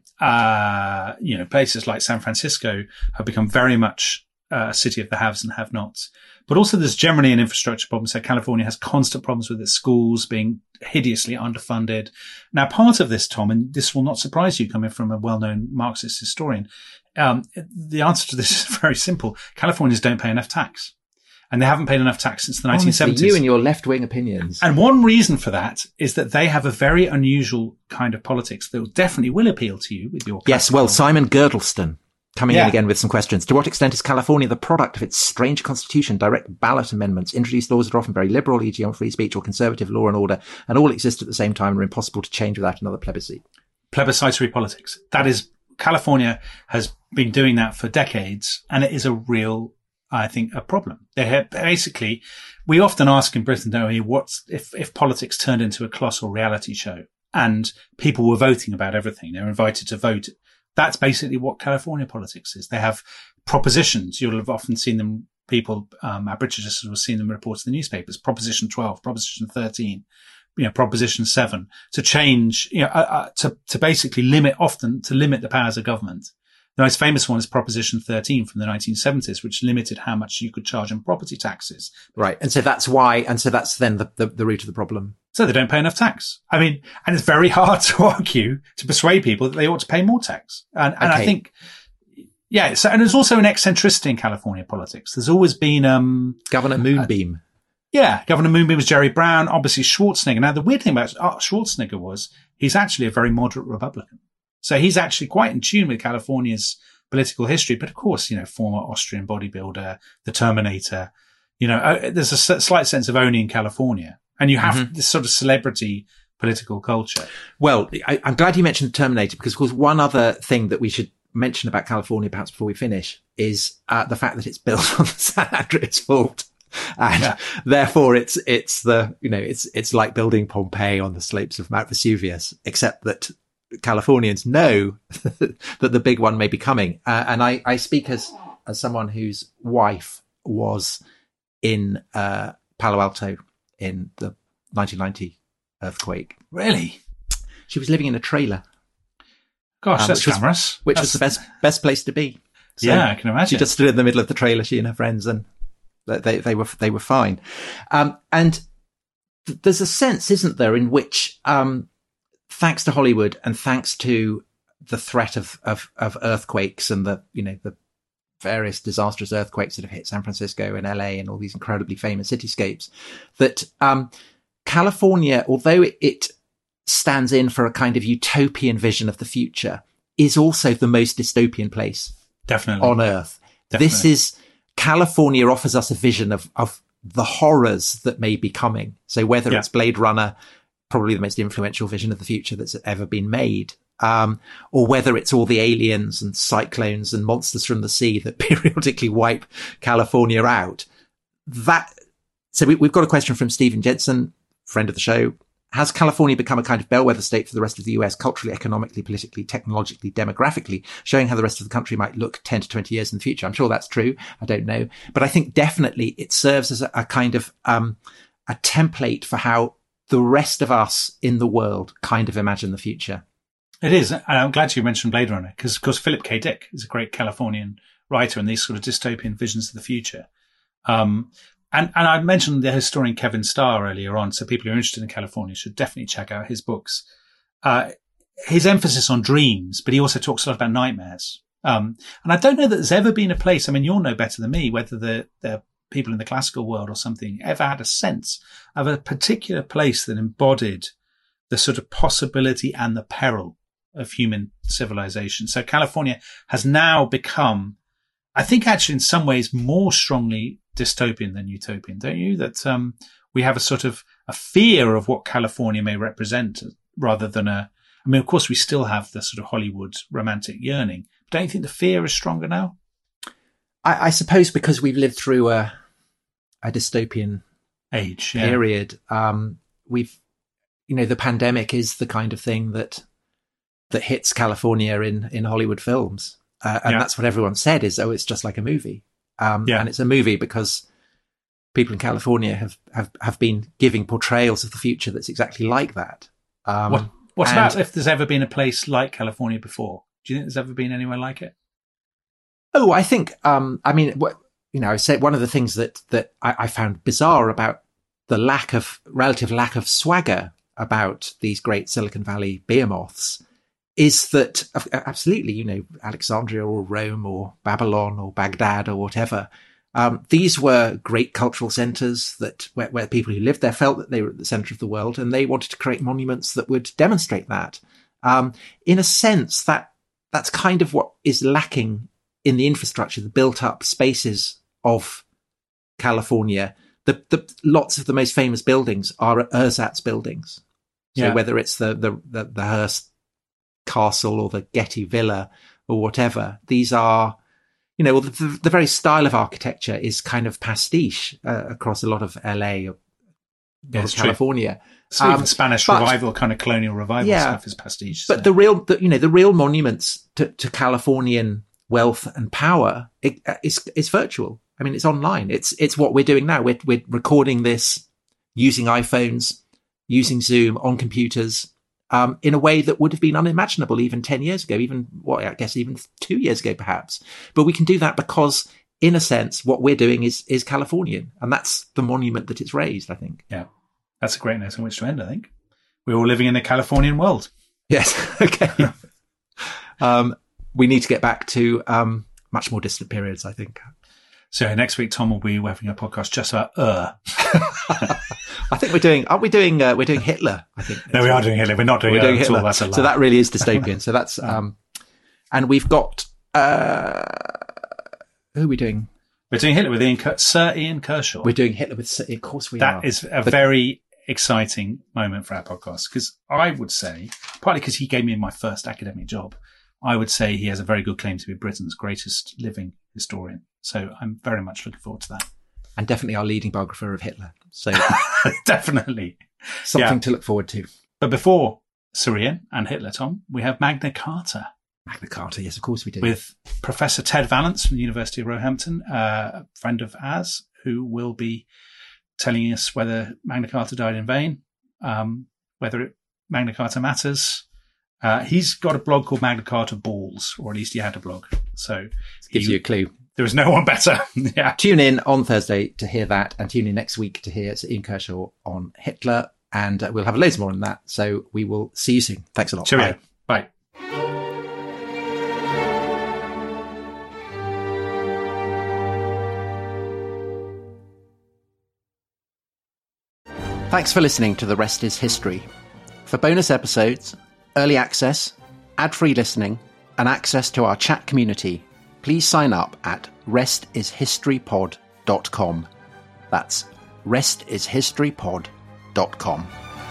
A: uh, you know, places like San Francisco have become very much uh, a city of the haves and have-nots. But also there's generally an infrastructure problem. So California has constant problems with its schools being hideously underfunded. Now, part of this, Tom, and this will not surprise you coming from a well-known Marxist historian, um, the answer to this is very simple. Californians don't pay enough tax. And they haven't paid enough tax since the nineteen seventies.
G: Honestly, you and your left-wing opinions.
A: And one reason for that is that they have a very unusual kind of politics that definitely will appeal to you with your...
G: Yes, well, Simon Girdleston coming
A: yeah.
G: in again with some questions. To what extent is California the product of its strange constitution, direct ballot amendments, introduced laws that are often very liberal, for example on free speech, or conservative law and order, and all exist at the same time and are impossible to change without another plebiscite?
A: Plebiscitary politics. That is, California has been doing that for decades, and it is a real... I think, a problem. They have basically, we often ask in Britain, don't we, what's, if, if politics turned into a colossal reality show and people were voting about everything, they're invited to vote. That's basically what California politics is. They have propositions. You'll have often seen them, people, um, our British listeners will have seen them reported in the newspapers, Proposition twelve, Proposition thirteen, you know, Proposition seven, to change, you know, uh, uh, to, to basically limit, often to limit the powers of government. The most famous one is Proposition thirteen from the nineteen seventies, which limited how much you could charge on property taxes.
G: Right. And so that's why, and so that's then the, the, the root of the problem.
A: So they don't pay enough tax. I mean, and it's very hard to argue, to persuade people that they ought to pay more tax. And, and
G: okay.
A: I think, yeah, so, and there's also an eccentricity in California politics. There's always been, um,
G: Governor Moonbeam.
A: Uh, yeah, Governor Moonbeam was Jerry Brown, obviously Schwarzenegger. Now, the weird thing about Schwarzenegger was he's actually a very moderate Republican. So he's actually quite in tune with California's political history. But of course, you know, former Austrian bodybuilder, the Terminator, you know, uh, there's a s- slight sense of owning California. And you have mm-hmm. this sort of celebrity political culture.
G: Well, I, I'm glad you mentioned the Terminator, because of course, one other thing that we should mention about California, perhaps before we finish, is uh, the fact that it's built on the San Andreas Fault. And yeah. therefore it's, it's the, you know, it's, it's like building Pompeii on the slopes of Mount Vesuvius, except that Californians know that the big one may be coming. Uh, and I, I speak as, as someone whose wife was in, uh, Palo Alto in the nineteen ninety earthquake.
A: Really?
G: She was living in a trailer.
A: Gosh,
G: um,
A: that's
G: which
A: glamorous.
G: Was, which
A: that's...
G: was the best, best place to be. So
A: yeah, I can imagine.
G: She just stood in the middle of the trailer, she and her friends, and they, they were, they were fine. Um, and th- there's a sense, isn't there, in which, um, thanks to Hollywood and thanks to the threat of, of, of earthquakes and the, you know, the various disastrous earthquakes that have hit San Francisco and L A and all these incredibly famous cityscapes, that, um, California, although it, it stands in for a kind of utopian vision of the future, is also the most dystopian place
A: Definitely.
G: on Earth.
A: Definitely.
G: This is, California offers us a vision of, of the horrors that may be coming. So whether yeah. it's Blade Runner, probably the most influential vision of the future that's ever been made, um, or whether it's all the aliens and cyclones and monsters from the sea that periodically wipe California out. That, so we, we've got a question from Stephen Jensen, friend of the show. Has California become a kind of bellwether state for the rest of the U S, culturally, economically, politically, technologically, demographically, showing how the rest of the country might look ten to twenty years in the future? I'm sure that's true. I don't know. But I think definitely it serves as a, a kind of, um, a template for how the rest of us in the world kind of imagine the future.
A: It is. And I'm glad you mentioned Blade Runner because, of course, Philip K. Dick is a great Californian writer and these sort of dystopian visions of the future. Um, And, and I mentioned the historian Kevin Starr earlier on, so people who are interested in California should definitely check out his books. Uh, his emphasis on dreams, but he also talks a lot about nightmares. Um, and I don't know that there's ever been a place, I mean, you'll know better than me, whether the, the people in the classical world or something ever had a sense of a particular place that embodied the sort of possibility and the peril of human civilization. So California has now become, I think actually in some ways more strongly dystopian than utopian, don't you? That um, we have a sort of a fear of what California may represent rather than a, I mean, of course, we still have the sort of Hollywood romantic yearning. But don't you think the fear is stronger now?
G: I, I suppose because we've lived through a, a dystopian
A: age yeah.
G: period. Um, we've, you know, the pandemic is the kind of thing that that hits California in, in Hollywood films. Uh, and yeah. that's what everyone said is, oh, it's just like a movie. Um, yeah. And it's a movie because people in California have, have, have been giving portrayals of the future that's exactly like that. Um,
A: what what
G: and,
A: about if there's ever been a place like California before? Do you think there's ever been anywhere like it?
G: Oh, I think, um, I mean, what, you know, I said one of the things that, that I, I found bizarre about the lack of, relative lack of swagger about these great Silicon Valley behemoths is that absolutely, you know, Alexandria or Rome or Babylon or Baghdad or whatever. Um, these were great cultural centers that where, where people who lived there felt that they were at the center of the world, and they wanted to create monuments that would demonstrate that. Um, in a sense, that that's kind of what is lacking in the infrastructure, the built up spaces of California. The, the lots of the most famous buildings are ersatz buildings. So
A: yeah.
G: whether it's the, the, the, the Hearst Castle or the Getty Villa or whatever, these are, you know, the, the very style of architecture is kind of pastiche uh, across a lot of L A or
A: yeah,
G: of California.
A: So
G: um,
A: even Spanish
G: but,
A: revival, kind of colonial revival
G: yeah,
A: stuff is pastiche. So.
G: But the real, the, you know, the real monuments to, to Californian wealth and power it, is is virtual. I mean, it's online. It's it's what we're doing now. We're we're recording this using iPhones, using Zoom on computers. Um, in a way that would have been unimaginable even ten years ago, even what well, I guess even two years ago, perhaps. But we can do that because, in a sense, what we're doing is is Californian, and that's the monument that it's raised, I think.
A: Yeah, that's a great note on which to end. I think we're all living in a Californian world.
G: Yes. Okay. um, we need to get back to um, much more distant periods, I think.
A: So next week, Tom will be having a podcast just about uh.
G: I think we're doing, aren't we doing, uh, we're doing Hitler, I think.
A: No, we are doing Hitler. We're not doing,
G: we're doing
A: uh,
G: Hitler.
A: That's a lie.
G: So that really is dystopian. So that's, um, and we've got, uh, who are we doing?
A: We're doing Hitler with Ian, Sir Ian Kershaw.
G: We're doing Hitler with, of course we
A: that
G: are.
A: That is a
G: but,
A: very exciting moment for our podcast because I would say, partly because he gave me my first academic job, I would say he has a very good claim to be Britain's greatest living historian. So I'm very much looking forward to that.
G: And definitely our leading biographer of Hitler. So
A: definitely
G: something
A: yeah.
G: to look forward to.
A: But before Sir Ian and Hitler, Tom, we have Magna Carta.
G: Magna Carta, yes, of course we do.
A: With Professor Ted Vallance from the University of Roehampton, uh, a friend of ours, who will be telling us whether Magna Carta died in vain, um, whether it, Magna Carta matters. Uh, he's got a blog called Magna Carta Balls, or at least he had a blog. So
G: gives
A: he,
G: you a clue.
A: There was no one better. Yeah.
G: Tune in on Thursday to hear that, and tune in next week to hear Sir Ian Kershaw on Hitler. And uh, we'll have loads more on that. So we will see you soon. Thanks a lot.
A: Cheerio.
G: Bye.
A: Bye.
G: Thanks for listening to The Rest is History. For bonus episodes, early access, ad-free listening, and access to our chat community, please sign up at rest is history pod dot com. That's rest is history pod dot com.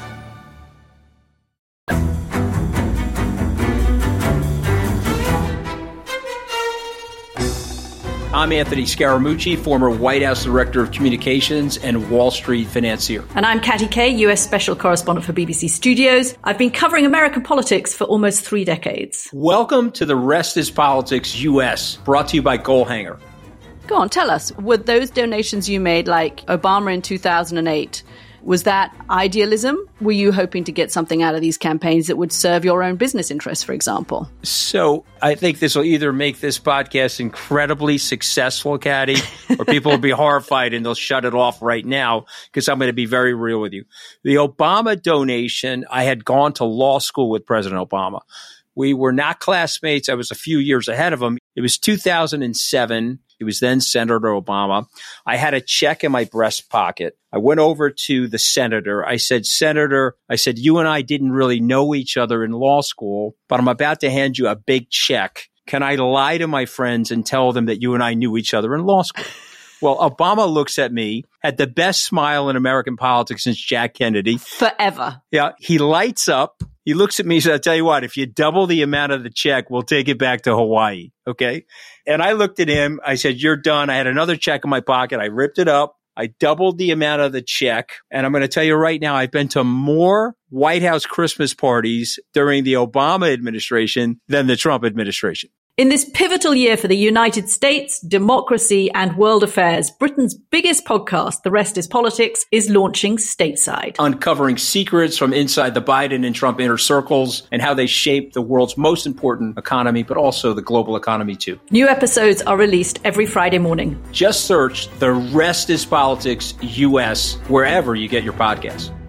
J: I'm Anthony Scaramucci, former White House Director of Communications and Wall Street financier.
K: And I'm Katty Kay, U S Special Correspondent for B B C Studios. I've been covering American politics for almost three decades.
J: Welcome to The Rest is Politics U S, brought to you by Goalhanger.
K: Go on, tell us, were those donations you made, like Obama in two thousand eight, was that idealism? Were you hoping to get something out of these campaigns that would serve your own business interests, for example?
J: So I think this will either make this podcast incredibly successful, Katty, or people will be horrified and they'll shut it off right now because I'm going to be very real with you. The Obama donation, I had gone to law school with President Obama. We were not classmates. I was a few years ahead of him. It was two thousand seven. He was then Senator Obama. I had a check in my breast pocket. I went over to the senator. I said, Senator, I said, you and I didn't really know each other in law school, but I'm about to hand you a big check. Can I lie to my friends and tell them that you and I knew each other in law school? Well, Obama looks at me, had the best smile in American politics since Jack Kennedy.
K: Forever.
J: Yeah. He lights up. He looks at me and says, I'll tell you what, if you double the amount of the check, we'll take it back to Hawaii. Okay. And I looked at him. I said, you're done. I had another check in my pocket. I ripped it up. I doubled the amount of the check. And I'm going to tell you right now, I've been to more White House Christmas parties during the Obama administration than the Trump administration.
K: In this pivotal year for the United States, democracy, and world affairs, Britain's biggest podcast, The Rest is Politics, is launching stateside.
J: Uncovering secrets from inside the Biden and Trump inner circles and how they shape the world's most important economy, but also the global economy too.
K: New episodes are released every Friday morning.
J: Just search The Rest is Politics U S wherever you get your podcasts.